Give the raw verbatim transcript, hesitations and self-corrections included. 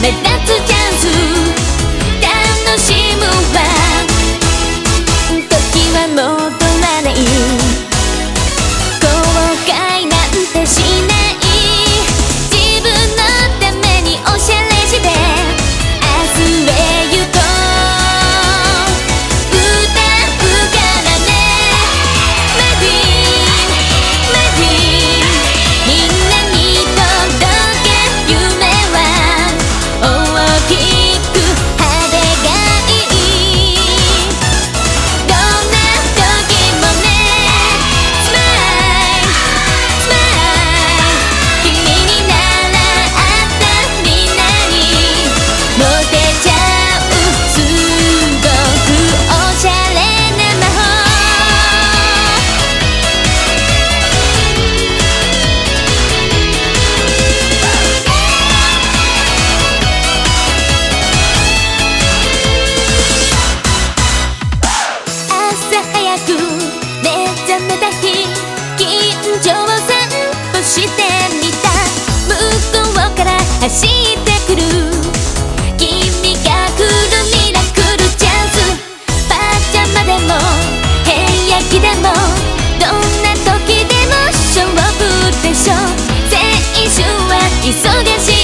目立つチャンス楽しむわ。時は戻らない、後悔なんてしない、自分のためにおしゃれして明日へ行こう。歌うからね My dream My dream、 みんなに届け夢は大きく派手がいい。どんな時もね Smile Smile、 君に習ったみんなにモテちゃう、すごくおしゃれな魔法。朝早く目覚めた日、近所を散歩してみた。向こうから走ってくる君が来るミラクルチャンス。パジャマでも平気でもどんな時でも勝負でしょ。青春は忙しい